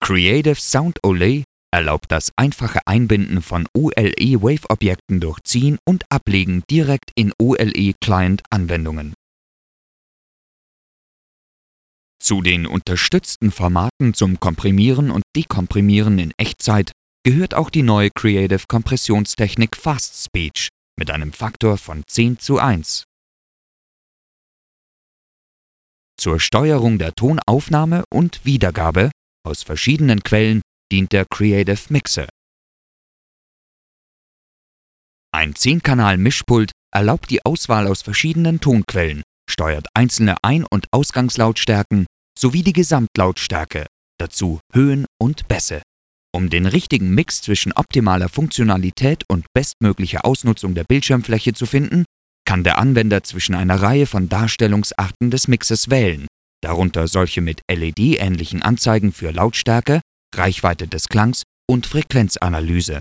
Creative Sound Overlay erlaubt das einfache Einbinden von OLE-Wave-Objekten durch Ziehen und Ablegen direkt in OLE-Client-Anwendungen. Zu den unterstützten Formaten zum Komprimieren und Dekomprimieren in Echtzeit gehört auch die neue Creative-Kompressionstechnik Fast Speech mit einem Faktor von 10:1. Zur Steuerung der Tonaufnahme und Wiedergabe aus verschiedenen Quellen dient der Creative Mixer. Ein 10-Kanal-Mischpult erlaubt die Auswahl aus verschiedenen Tonquellen, steuert einzelne Ein- und Ausgangslautstärken sowie die Gesamtlautstärke, dazu Höhen und Bässe. Um den richtigen Mix zwischen optimaler Funktionalität und bestmöglicher Ausnutzung der Bildschirmfläche zu finden, kann der Anwender zwischen einer Reihe von Darstellungsarten des Mixes wählen, darunter solche mit LED-ähnlichen Anzeigen für Lautstärke, Reichweite des Klangs und Frequenzanalyse.